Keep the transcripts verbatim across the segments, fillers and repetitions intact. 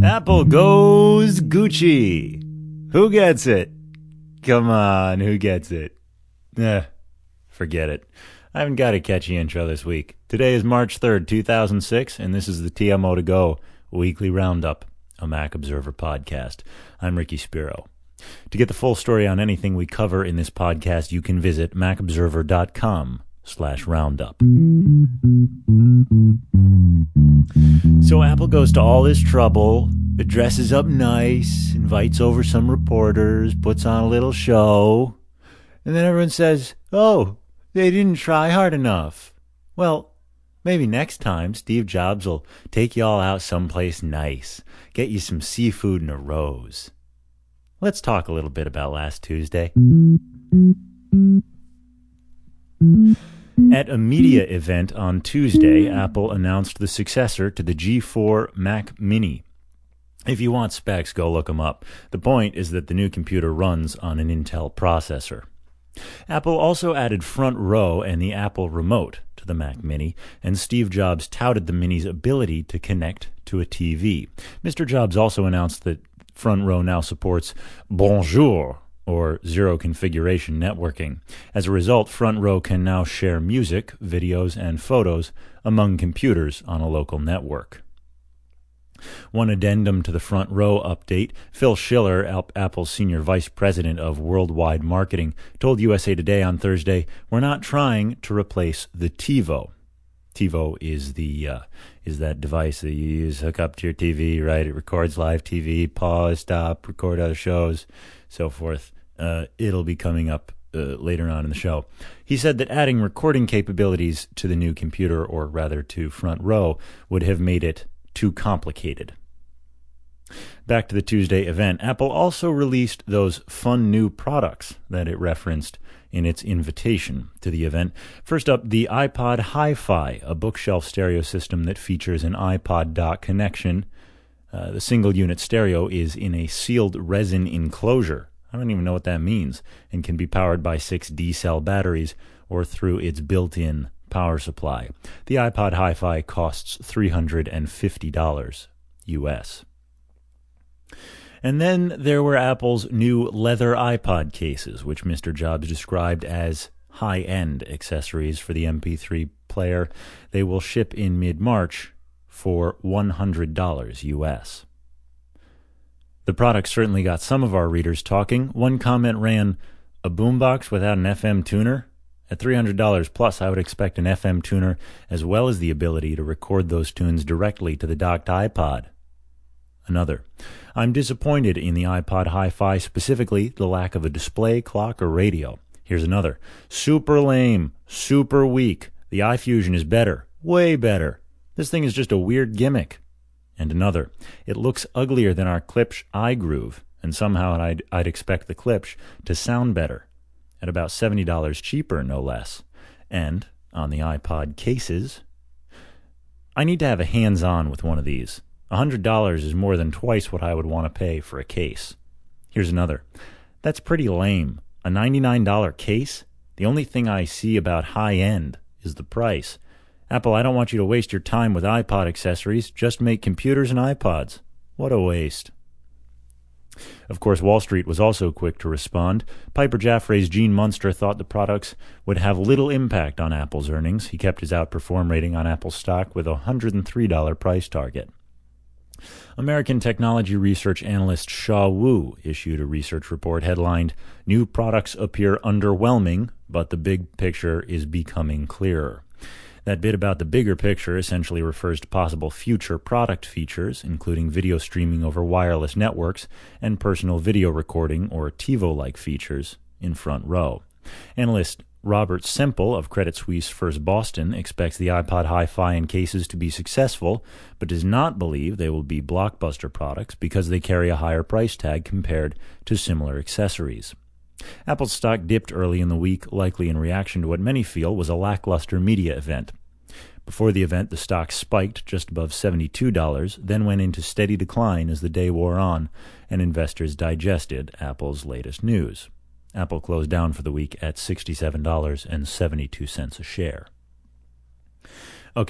Apple goes Gucci. Who gets it? Come on, who gets it? Eh, forget it. I haven't got a catchy intro this week. Today is March third, two thousand six, and this is the T M O to Go Weekly Roundup, a Mac Observer podcast. I'm Ricky Spiro. To get the full story on anything we cover in this podcast, you can visit macobserver.com slash roundup. So Apple goes to all this trouble, it dresses up nice, invites over some reporters, puts on a little show, and then everyone says, oh, they didn't try hard enough. Well, maybe next time Steve Jobs will take you all out someplace nice, get you some seafood and a rose. Let's talk a little bit about last Tuesday. At a media event on Tuesday, Apple announced the successor to the G four Mac Mini. If you want specs, go look them up. The point is that the new computer runs on an Intel processor. Apple also added Front Row and the Apple Remote to the Mac Mini, and Steve Jobs touted the Mini's ability to connect to a T V. Mister Jobs also announced that Front Row now supports Bonjour, or zero configuration networking. As a result, Front Row can now share music, videos, and photos among computers on a local network. One addendum to the Front Row update, Phil Schiller, Apple's senior vice president of worldwide marketing, told U S A Today on Thursday, "We're not trying to replace the TiVo." TiVo is the uh, is that device that you use, hook up to your T V, right? It records live T V, pause, stop, record other shows, so forth. Uh, it'll be coming up uh, later on in the show. He said that adding recording capabilities to the new computer, or rather to Front Row, would have made it too complicated. Back to the Tuesday event, Apple also released those fun new products that it referenced in its invitation to the event. First up, the iPod Hi-Fi, a bookshelf stereo system that features an iPod dock connection. Uh, the single-unit stereo is in a sealed resin enclosure. I don't even know what that means, and can be powered by six D-cell batteries or through its built-in power supply. The iPod Hi-Fi costs three hundred fifty dollars U S. And then there were Apple's new leather iPod cases, which Mister Jobs described as high-end accessories for the M P three player. They will ship in mid-March for one hundred dollars U S. The product certainly got some of our readers talking. One comment ran, a boombox without an F M tuner? At three hundred dollars plus, I would expect an F M tuner as well as the ability to record those tunes directly to the docked iPod. Another, I'm disappointed in the iPod Hi-Fi, specifically the lack of a display, clock, or radio. Here's another, super lame, super weak. The iFusion is better, way better. This thing is just a weird gimmick. And another, it looks uglier than our Klipsch iGroove, and somehow I'd, I'd expect the Klipsch to sound better, at about seventy dollars cheaper, no less. And, on the iPod cases, I need to have a hands-on with one of these. one hundred dollars is more than twice what I would want to pay for a case. Here's another. That's pretty lame. A ninety-nine dollars case? The only thing I see about high-end is the price. Apple, I don't want you to waste your time with iPod accessories. Just make computers and iPods. What a waste. Of course, Wall Street was also quick to respond. Piper Jaffray's Gene Munster thought the products would have little impact on Apple's earnings. He kept his outperform rating on Apple stock with a one hundred three dollars price target. American technology research analyst Shaw Wu issued a research report headlined, New Products Appear Underwhelming, but the Big Picture is Becoming Clearer. That bit about the bigger picture essentially refers to possible future product features, including video streaming over wireless networks and personal video recording or TiVo-like features in Front Row. Analyst Robert Semple of Credit Suisse First Boston expects the iPod Hi-Fi and cases to be successful, but does not believe they will be blockbuster products because they carry a higher price tag compared to similar accessories. Apple's stock dipped early in the week, likely in reaction to what many feel was a lackluster media event. Before the event, the stock spiked just above seventy-two dollars, then went into steady decline as the day wore on, and investors digested Apple's latest news. Apple closed down for the week at sixty-seven dollars and seventy-two cents a share. Okay,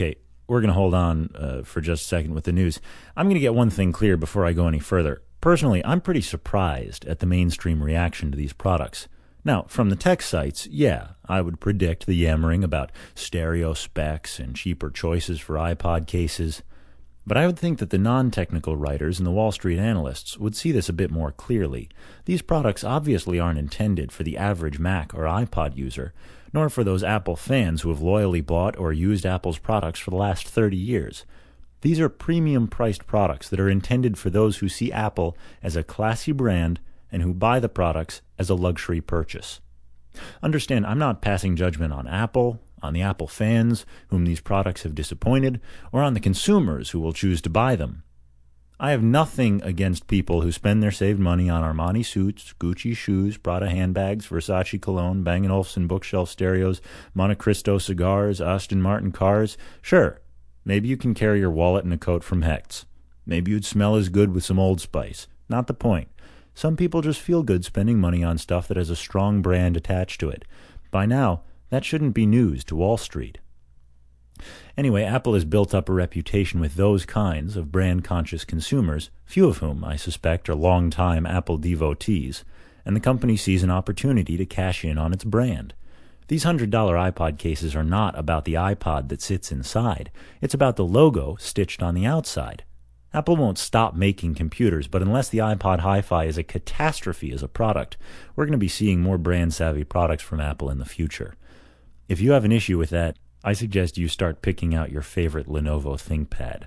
we're going to hold on uh, for just a second with the news. I'm going to get one thing clear before I go any further. Personally, I'm pretty surprised at the mainstream reaction to these products. Now, from the tech sites, yeah, I would predict the yammering about stereo specs and cheaper choices for iPod cases. But I would think that the non-technical writers and the Wall Street analysts would see this a bit more clearly. These products obviously aren't intended for the average Mac or iPod user, nor for those Apple fans who have loyally bought or used Apple's products for the last thirty years. These are premium-priced products that are intended for those who see Apple as a classy brand and who buy the products as a luxury purchase. Understand, I'm not passing judgment on Apple, on the Apple fans whom these products have disappointed, or on the consumers who will choose to buy them. I have nothing against people who spend their saved money on Armani suits, Gucci shoes, Prada handbags, Versace cologne, Bang and Olufsen bookshelf stereos, Monte Cristo cigars, Aston Martin cars. Sure, maybe you can carry your wallet in a coat from Hecht's. Maybe you'd smell as good with some Old Spice. Not the point. Some people just feel good spending money on stuff that has a strong brand attached to it. By now, that shouldn't be news to Wall Street. Anyway, Apple has built up a reputation with those kinds of brand-conscious consumers, few of whom, I suspect, are long-time Apple devotees, and the company sees an opportunity to cash in on its brand. These one hundred dollar iPod cases are not about the iPod that sits inside. It's about the logo stitched on the outside. Apple won't stop making computers, but unless the iPod Hi-Fi is a catastrophe as a product, we're going to be seeing more brand-savvy products from Apple in the future. If you have an issue with that, I suggest you start picking out your favorite Lenovo ThinkPad.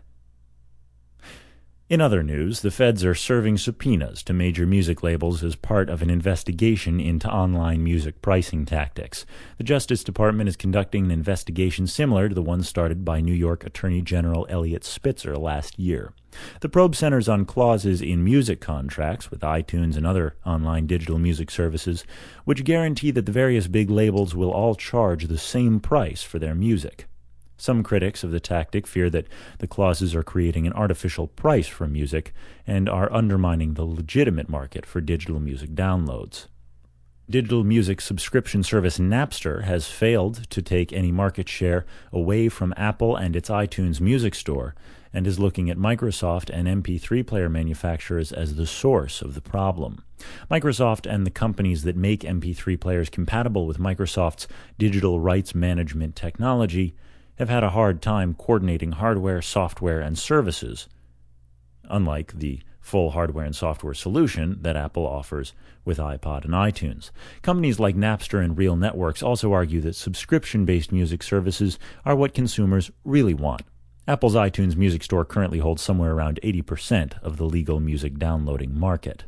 In other news, the feds are serving subpoenas to major music labels as part of an investigation into online music pricing tactics. The Justice Department is conducting an investigation similar to the one started by New York Attorney General Eliot Spitzer last year. The probe centers on clauses in music contracts with iTunes and other online digital music services, which guarantee that the various big labels will all charge the same price for their music. Some critics of the tactic fear that the clauses are creating an artificial price for music and are undermining the legitimate market for digital music downloads. Digital music subscription service Napster has failed to take any market share away from Apple and its iTunes Music Store, and is looking at Microsoft and M P three player manufacturers as the source of the problem. Microsoft and the companies that make M P three players compatible with Microsoft's digital rights management technology have had a hard time coordinating hardware, software, and services, unlike the full hardware and software solution that Apple offers with iPod and iTunes. Companies like Napster and Real Networks also argue that subscription-based music services are what consumers really want. Apple's iTunes Music Store currently holds somewhere around eighty percent of the legal music downloading market.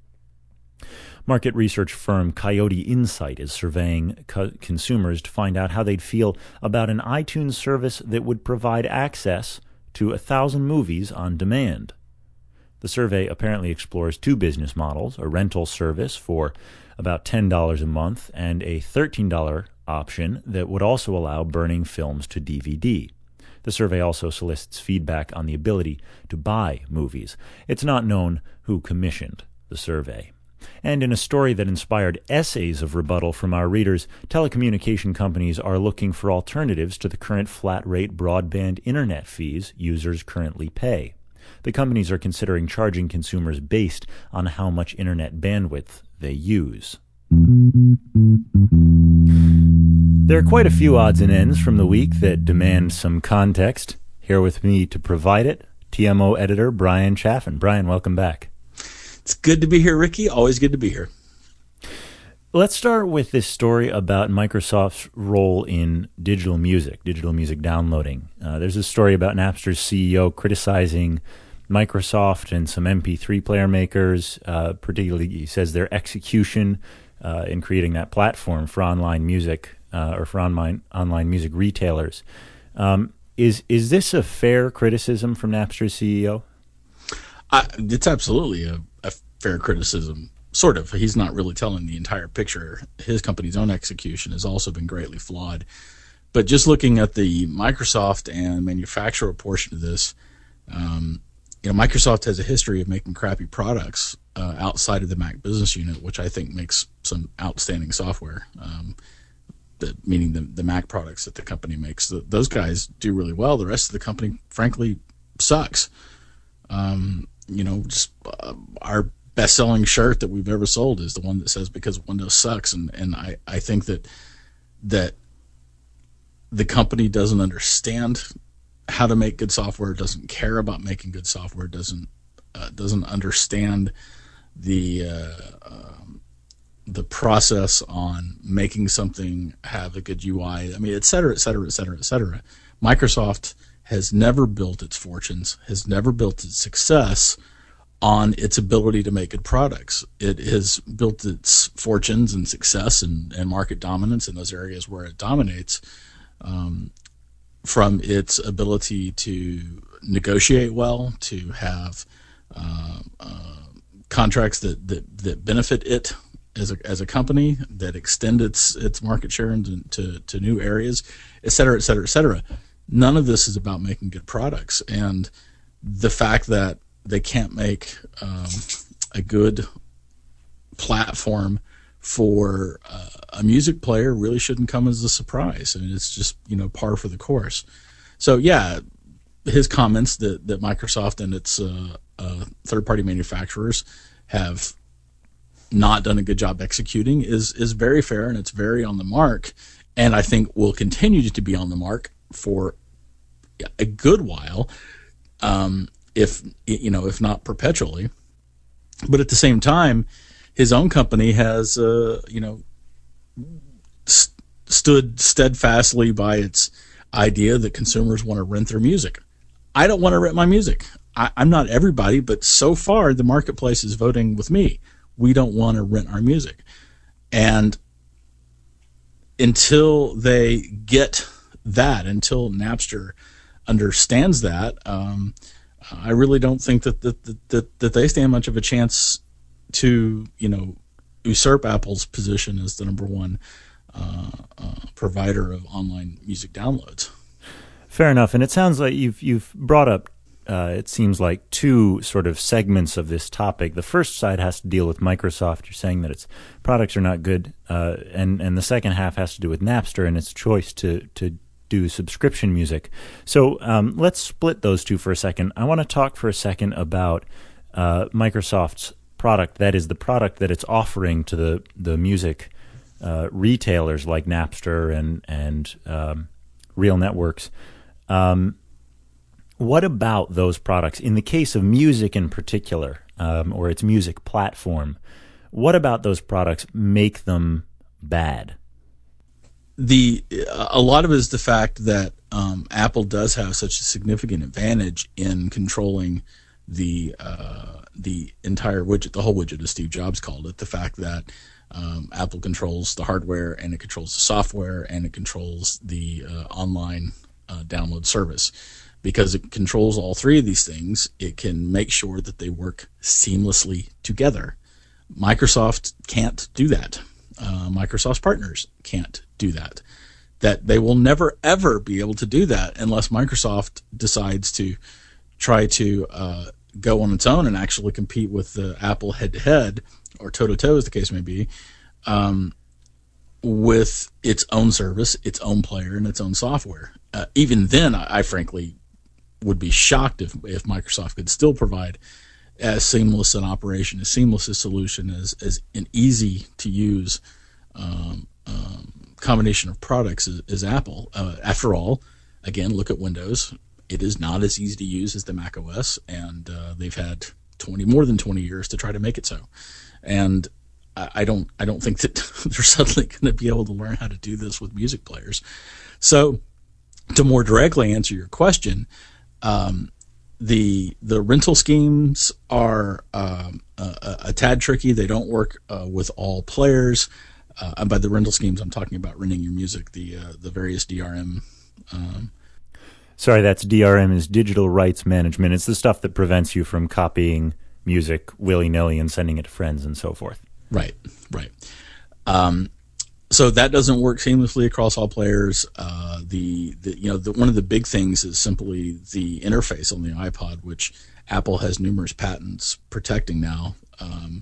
Market research firm Coyote Insight is surveying co- consumers to find out how they'd feel about an iTunes service that would provide access to a thousand movies on demand. The survey apparently explores two business models, a rental service for about ten dollars a month and a thirteen dollars option that would also allow burning films to D V D. The survey also solicits feedback on the ability to buy movies. It's not known who commissioned the survey. And in a story that inspired essays of rebuttal from our readers, telecommunication companies are looking for alternatives to the current flat-rate broadband internet fees users currently pay. The companies are considering charging consumers based on how much internet bandwidth they use. There are quite a few odds and ends from the week that demand some context. Here with me to provide it, T M O editor Brian Chaffin. Brian, welcome back. It's good to be here, Ricky. Always good to be here. Let's start with this story about Microsoft's role in digital music, digital music downloading. Uh, there's a story about Napster's C E O criticizing Microsoft and some M P three player makers, uh, particularly he says their execution uh, in creating that platform for online music uh, or for online online music retailers. Um, is is this a fair criticism from Napster's C E O? Uh, it's absolutely a, a fair criticism. Sort of. He's not really telling the entire picture. His company's own execution has also been greatly flawed. But just looking at the Microsoft and manufacturer portion of this, um, you know, Microsoft has a history of making crappy products uh, outside of the Mac business unit, which I think makes some outstanding software. Um, the, meaning the, the Mac products that the company makes. The, those guys do really well. The rest of the company, frankly, sucks. Um, you know, just, uh, our best-selling shirt that we've ever sold is the one that says "Because Windows sucks," and and I, I think that that the company doesn't understand how to make good software, doesn't care about making good software, doesn't uh, doesn't understand the uh, um, the process on making something have a good U I. I mean, et cetera, et cetera, et cetera, et cetera. Microsoft has never built its fortunes, has never built its success on its ability to make good products. It has built its fortunes and success and, and market dominance in those areas where it dominates um, from its ability to negotiate well, to have uh, uh, contracts that, that, that benefit it as a as a company, that extend its its market share into to, to new areas, et cetera, et cetera, et cetera. None of this is about making good products. And the fact that they can't make um, a good platform for uh, a music player really shouldn't come as a surprise. I mean, it's just, you know, par for the course. So, yeah, his comments that, that Microsoft and its uh, uh, third-party manufacturers have not done a good job executing is is very fair, and it's very on the mark, and I think will continue to be on the mark for a good while, um, if you know, if not perpetually. But at the same time, his own company has, uh, you know, st- stood steadfastly by its idea that consumers want to rent their music. I don't want to rent my music. I, I'm not everybody, but so far the marketplace is voting with me. We don't want to rent our music. And until they get that, until Napster understands that, um, I really don't think that that, that that they stand much of a chance to, you know, usurp Apple's position as the number one uh, uh, provider of online music downloads. Fair enough. And it sounds like you've you've brought up, uh, it seems like, two sort of segments of this topic. The first side has to deal with Microsoft. You're saying that its products are not good, uh, and and the second half has to do with Napster and its choice to to do subscription music. So um, let's split those two for a second. I want to talk for a second about uh, Microsoft's product. That is the product that it's offering to the the music uh, retailers like Napster and and um, Real Networks. Um, what about those products? In the case of music in particular, um, or its music platform, what about those products make them bad? The a lot of it is the fact that um, Apple does have such a significant advantage in controlling the uh, the entire widget, the whole widget, as Steve Jobs called it. The fact that um, Apple controls the hardware, and it controls the software, and it controls the uh, online uh, download service. Because it controls all three of these things, it can make sure that they work seamlessly together. Microsoft can't do that. Uh, Microsoft's partners can't do that. That they will never, ever be able to do that unless Microsoft decides to try to uh, go on its own and actually compete with uh, Apple head-to-head, or toe-to-toe as the case may be, um, with its own service, its own player, and its own software. Uh, even then, I, I frankly would be shocked if, if Microsoft could still provide as seamless an operation, as seamless a solution, as, as an easy-to-use um, um, combination of products as, as Apple. Uh, after all, again, look at Windows. It is not as easy to use as the Mac O S, and uh, they've had twenty more than twenty years to try to make it so. And I, I don't I don't think that they're suddenly going to be able to learn how to do this with music players. So, to more directly answer your question, um, the the rental schemes are um, a, a tad tricky. They don't work uh, with all players. Uh, and by the rental schemes, I'm talking about renting your music, the uh, the various D R M. Um, Sorry, that's D R M, is digital rights management. It's the stuff that prevents you from copying music willy-nilly and sending it to friends and so forth. Right, right. Um, so that doesn't work seamlessly across all players. Uh, the, the you know the, one of the big things is simply the interface on the iPod, which Apple has numerous patents protecting now. Um,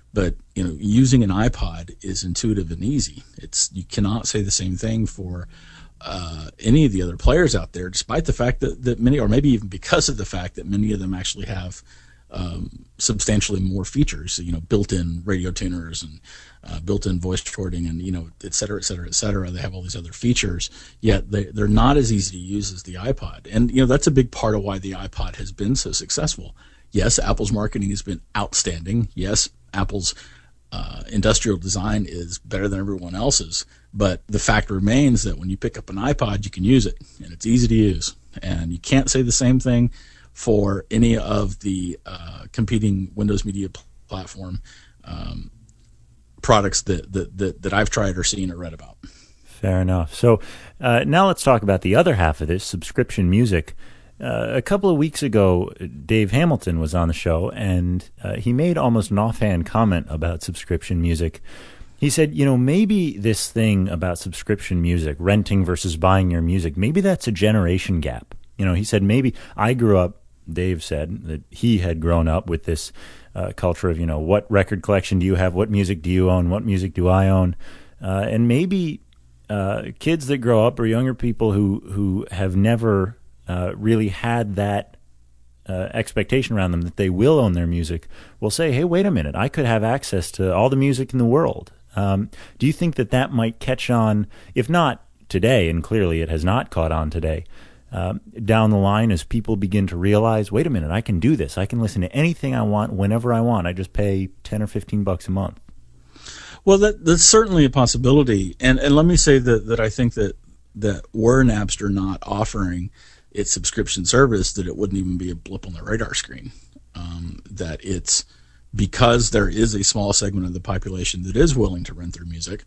But, you know, using an iPod is intuitive and easy. It's, you cannot say the same thing for uh, any of the other players out there, despite the fact that, that many, or maybe even because of the fact that many of them actually have um, substantially more features, you know, built-in radio tuners and uh, built-in voice recording and, you know, et cetera, et cetera, et cetera. They have all these other features, yet they, they're not as easy to use as the iPod. And, you know, that's a big part of why the iPod has been so successful. Yes, Apple's marketing has been outstanding. Yes, Apple's uh, industrial design is better than everyone else's, but the fact remains that when you pick up an iPod, you can use it, and it's easy to use. And you can't say the same thing for any of the uh, competing Windows Media pl- Platform um, products that, that, that, that I've tried or seen or read about. Fair enough. So uh, now let's talk about the other half of this, subscription music. Uh, a couple of weeks ago, Dave Hamilton was on the show, and uh, he made almost an offhand comment about subscription music. He said, you know, maybe this thing about subscription music, renting versus buying your music, maybe that's a generation gap. You know, he said, maybe I grew up, Dave said, that he had grown up with this uh, culture of, you know, what record collection do you have? What music do you own? What music do I own? Uh, and maybe uh, kids that grow up or younger people who, who have never Uh, really had that uh, expectation around them that they will own their music will say, hey, wait a minute, I could have access to all the music in the world. Um, do you think that that might catch on, if not today, and clearly it has not caught on today, um, down the line as people begin to realize, wait a minute, I can do this. I can listen to anything I want whenever I want. I just pay ten or fifteen bucks a month. Well, that, that's certainly a possibility. And, and let me say that, that I think that, that were Napster not offering its subscription service, that it wouldn't even be a blip on the radar screen. Um, that it's because there is a small segment of the population that is willing to rent their music,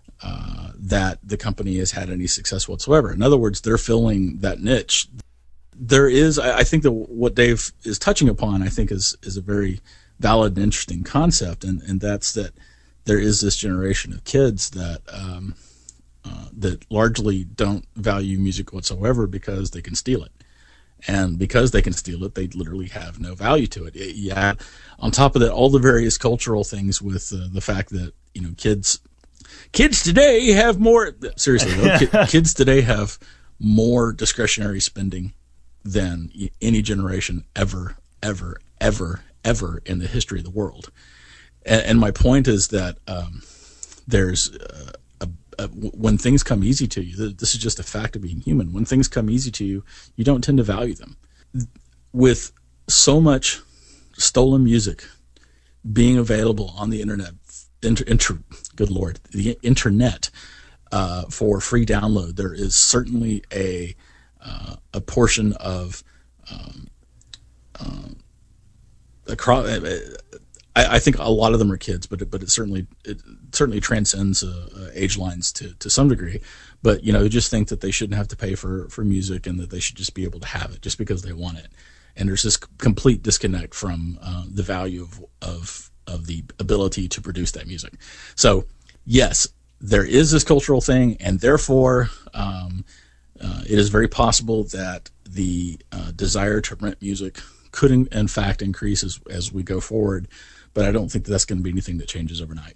uh, that the company has had any success whatsoever. In other words, they're filling that niche. There is, I, I think that what Dave is touching upon, I think is, is a very valid and interesting concept. And, and that's that there is this generation of kids that, um, Uh, that largely don't value music whatsoever because they can steal it. And because they can steal it, they literally have no value to it. it yeah. On top of that, all the various cultural things with uh, the fact that, you know, kids, kids today have more, seriously though, ki- kids today have more discretionary spending than any generation ever, ever, ever, ever in the history of the world. And, and my point is that, um, there's, uh, Uh, when things come easy to you, this is just a fact of being human. When things come easy to you, you don't tend to value them. With so much stolen music being available on the internet, inter, inter, good Lord, the internet uh, for free download, there is certainly a uh, a portion of um, uh, across. I, I think a lot of them are kids, but it, but it certainly it certainly transcends uh, uh, age lines to, to some degree. But you know, just think that they shouldn't have to pay for, for music, and that they should just be able to have it just because they want it. And there's this complete disconnect from uh, the value of of of the ability to produce that music. So yes, there is this cultural thing, and therefore um, uh, it is very possible that the uh, desire to rent music could in, in fact increase as, as we go forward. But I don't think that that's going to be anything that changes overnight.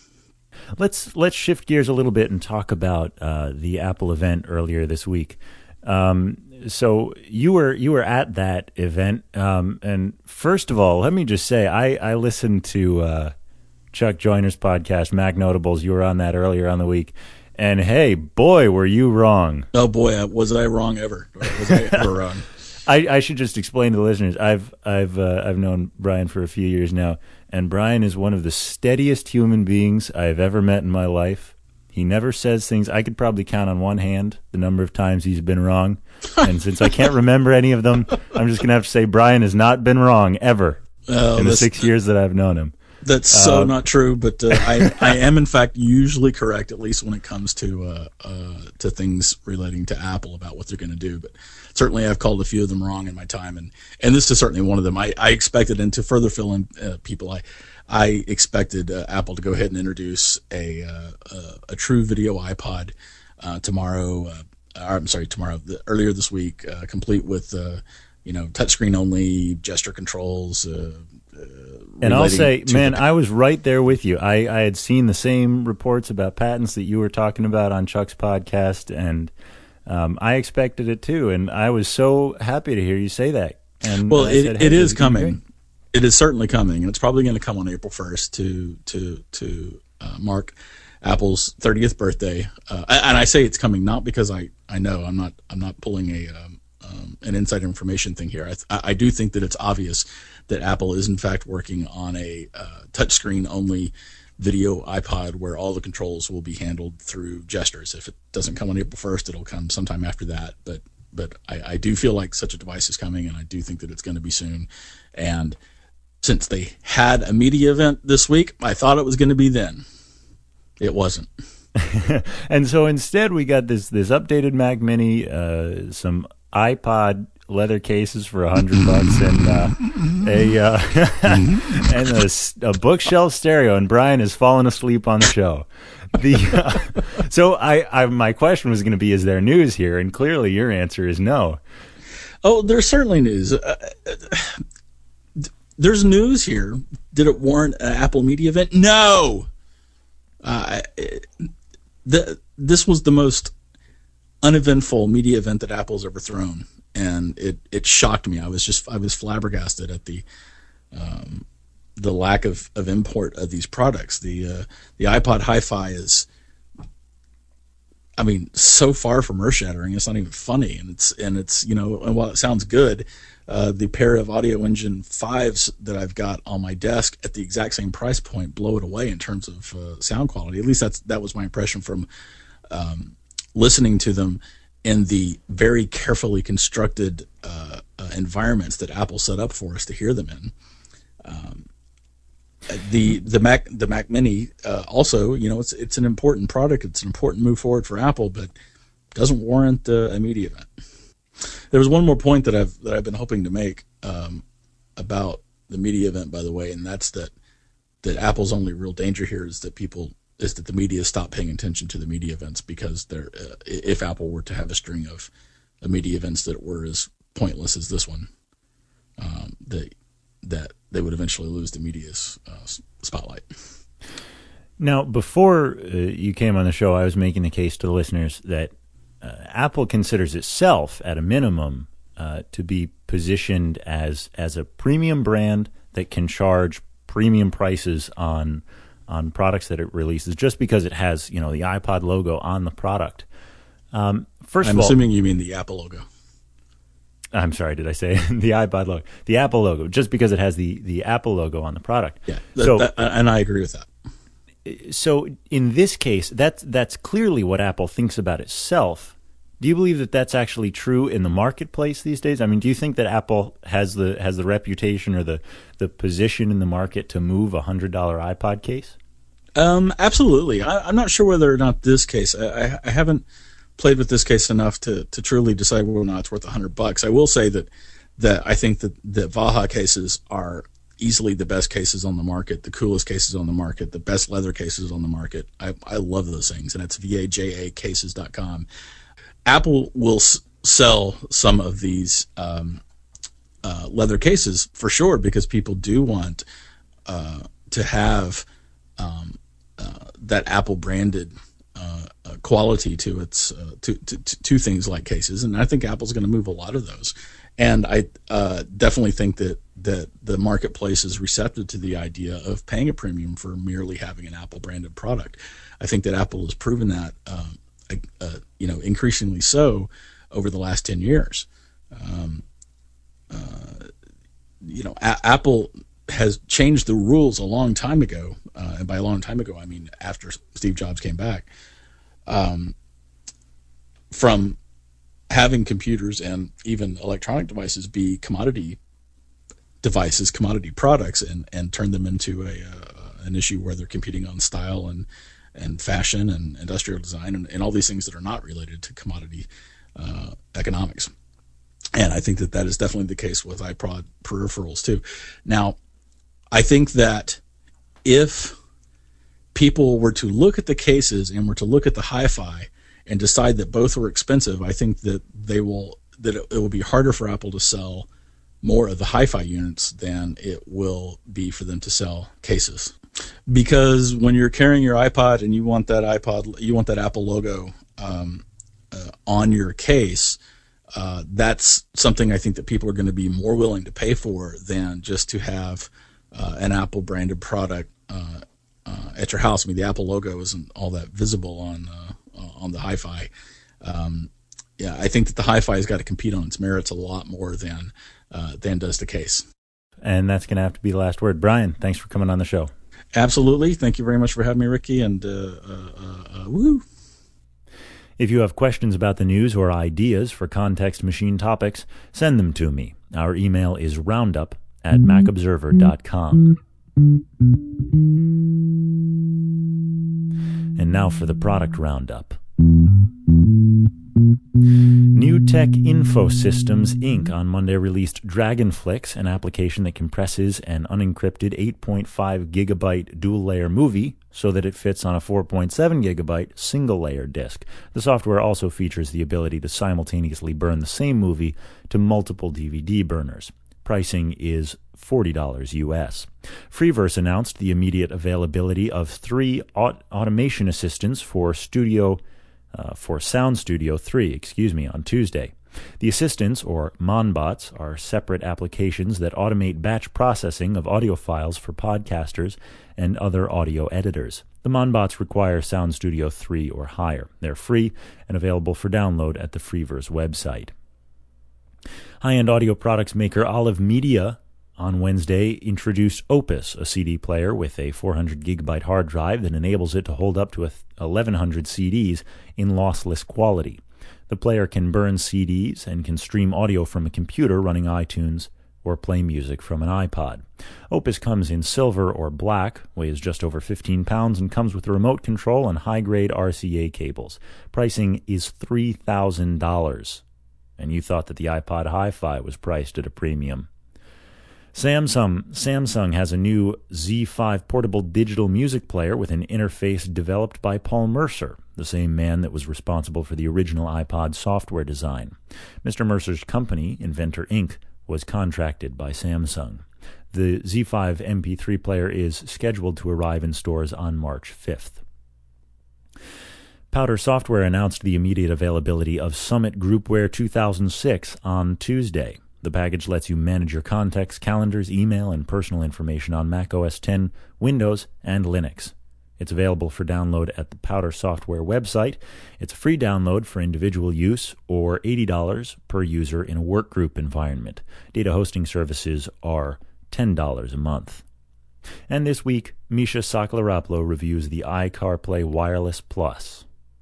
Let's let's shift gears a little bit and talk about uh, the Apple event earlier this week. Um, so you were you were at that event, um, and first of all, let me just say I, I listened to uh, Chuck Joyner's podcast, Mac Notables. You were on that earlier on the week, and hey, boy, were you wrong! Oh boy, was I wrong ever? Or was I ever wrong? I, I should just explain to the listeners. I've I've uh, I've known Brian for a few years now, and Brian is one of the steadiest human beings I've ever met in my life. He never says things. I could probably count on one hand the number of times he's been wrong, and since I can't remember any of them, I'm just gonna have to say Brian has not been wrong ever oh, in the six years that I've known him. That's so uh, not true, but uh, I, I am in fact usually correct, at least when it comes to uh, uh, to things relating to Apple about what they're going to do. But certainly I've called a few of them wrong in my time, and, and this is certainly one of them. I, I expected, and to further fill in uh, people, I I expected uh, Apple to go ahead and introduce a uh, a, a true video iPod uh, tomorrow. Uh, or, I'm sorry, tomorrow. The, earlier this week, uh, complete with uh, you know touchscreen only, gesture controls. Uh, Uh, And I'll say, man, the- I was right there with you. I, I had seen the same reports about patents that you were talking about on Chuck's podcast, and um, I expected it too. And I was so happy to hear you say that. And well, it, said, hey, it is coming. It is certainly coming, and it's probably going to come on April first to to to uh, mark Apple's thirtieth birthday. Uh, and I say it's coming not because I, I know I'm not I'm not pulling a um, um, an inside information thing here. I, I do think that it's obvious that Apple is in fact working on a uh, touchscreen only video iPod where all the controls will be handled through gestures. If it doesn't come on April first, it'll come sometime after that. But but I, I do feel like such a device is coming, and I do think that it's going to be soon. And since they had a media event this week, I thought it was going to be then. It wasn't. And so instead we got this this updated Mac Mini, uh, some iPod leather cases for a hundred bucks, and uh, a uh, and a, a bookshelf stereo. And Brian has fallen asleep on the show. The uh, so I, I my question was going to be: is there news here? And clearly, your answer is no. Oh, there's certainly news. Uh, there's news here. Did it warrant an Apple media event? No. Uh, the this was the most uneventful media event that Apple's ever thrown. And it, it shocked me. I was just I was flabbergasted at the um, the lack of, of import of these products. The uh, the iPod Hi-Fi is, I mean, so far from earth-shattering. It's not even funny, and it's and it's you know, and while it sounds good, uh, the pair of Audio Engine fives that I've got on my desk at the exact same price point blow it away in terms of uh, sound quality. At least that's that was my impression from um, listening to them in the very carefully constructed uh, uh, environments that Apple set up for us to hear them in. Um, the the Mac the Mac Mini uh, also, you know, it's it's an important product. It's an important move forward for Apple, but doesn't warrant uh, a media event. There was one more point that I've that I've been hoping to make um, about the media event, by the way, and that's that that Apple's only real danger here is that people. is that the media stop paying attention to the media events, because they're, uh, if Apple were to have a string of uh, media events that were as pointless as this one, um, they, that they would eventually lose the media's uh, spotlight. Now, before uh, you came on the show, I was making the case to the listeners that uh, Apple considers itself, at a minimum, uh, to be positioned as as a premium brand that can charge premium prices on on products that it releases, just because it has, you know, the iPod logo on the product. Um, first I'm of all, assuming you mean the Apple logo. I'm sorry, did I say the iPod logo? The Apple logo, just because it has the, the Apple logo on the product. Yeah, that, so, that, and I agree with that. So in this case, that's, that's clearly what Apple thinks about itself. Do you believe that that's actually true in the marketplace these days? I mean, do you think that Apple has the has the reputation or the, the position in the market to move a one hundred dollars iPod case? Um, absolutely. I, I'm not sure whether or not this case, I, I haven't played with this case enough to, to truly decide whether or not it's worth a hundred bucks. I will say that, that I think that the Vaha cases are easily the best cases on the market, the coolest cases on the market, the best leather cases on the market. I, I love those things, and it's V A J A cases dot com. Apple will s- sell some of these um, uh, leather cases for sure, because people do want uh, to have um, uh, that Apple branded uh, uh, quality to its uh, to, to to things like cases, and I think Apple's going to move a lot of those. And I uh, definitely think that that the marketplace is receptive to the idea of paying a premium for merely having an Apple branded product. I think that Apple has proven that. Um, Uh, you know, increasingly so over the last ten years. Um, uh, you know, A- Apple has changed the rules a long time ago, uh, and by a long time ago, I mean after Steve Jobs came back, um, from having computers and even electronic devices be commodity devices, commodity products, and, and turn them into a uh, an issue where they're competing on style and and fashion and industrial design and, and all these things that are not related to commodity uh, economics. And I think that that is definitely the case with iPod peripherals too. Now, I think that if people were to look at the cases and were to look at the Hi-Fi and decide that both were expensive, I think that they will that it, it will be harder for Apple to sell more of the hi-fi units than it will be for them to sell cases. Because when you're carrying your iPod and you want that iPod, you want that Apple logo um, uh, on your case, uh, that's something I think that people are going to be more willing to pay for than just to have uh, an Apple branded product uh, uh, at your house. I mean, the Apple logo isn't all that visible on uh, on the hi-fi. Um, yeah, I think that the hi-fi has got to compete on its merits a lot more than uh, than does the case. And that's going to have to be the last word. Brian, thanks for coming on the show. Absolutely. Thank you very much for having me, Ricky, and uh, uh, uh, uh, woo. If you have questions about the news or ideas for Context Machine topics, send them to me. Our email is roundup at mac observer dot com. And now for the product roundup. New Tech Info Systems, Incorporated on Monday released Dragonflix, an application that compresses an unencrypted eight point five gigabyte dual-layer movie so that it fits on a four point seven gigabyte single-layer disk. The software also features the ability to simultaneously burn the same movie to multiple D V D burners. Pricing is forty dollars U S. Freeverse announced the immediate availability of three aut- automation assistants for Studio Uh, for Sound Studio three, excuse me, on Tuesday. The assistants, or Monbots, are separate applications that automate batch processing of audio files for podcasters and other audio editors. The Monbots require Sound Studio three or higher. They're free and available for download at the Freeverse website. High-end audio products maker Olive Media on Wednesday introduced Opus, a C D player with a four hundred gigabyte hard drive that enables it to hold up to eleven hundred C Ds in lossless quality. The player can burn C Ds and can stream audio from a computer running iTunes or play music from an iPod. Opus comes in silver or black, weighs just over fifteen pounds, and comes with a remote control and high-grade R C A cables. Pricing is three thousand dollars. And you thought that the iPod Hi-Fi was priced at a premium. Samsung Samsung has a new Z five portable digital music player with an interface developed by Paul Mercer, the same man that was responsible for the original iPod software design. Mister Mercer's company, Inventor Incorporated, was contracted by Samsung. The Z five M P three player is scheduled to arrive in stores on March fifth. Powder Software announced the immediate availability of Summit Groupware two thousand six on Tuesday. The package lets you manage your contacts, calendars, email, and personal information on Mac O S X, Windows, and Linux. It's available for download at the Powder Software website. It's a free download for individual use or eighty dollars per user in a workgroup environment. Data hosting services are ten dollars a month. And this week, Misha Sakalaropoulos reviews the iCarPlay Wireless Plus.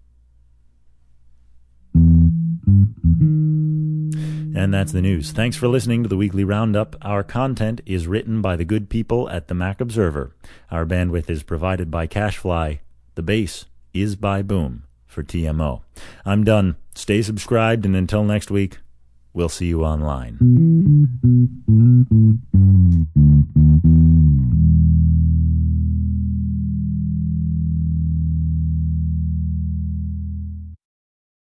And that's the news. Thanks for listening to the Weekly Roundup. Our content is written by the good people at the Mac Observer. Our bandwidth is provided by CacheFly. The bass is by Boom for T M O. I'm done. Stay subscribed, and until next week, we'll see you online.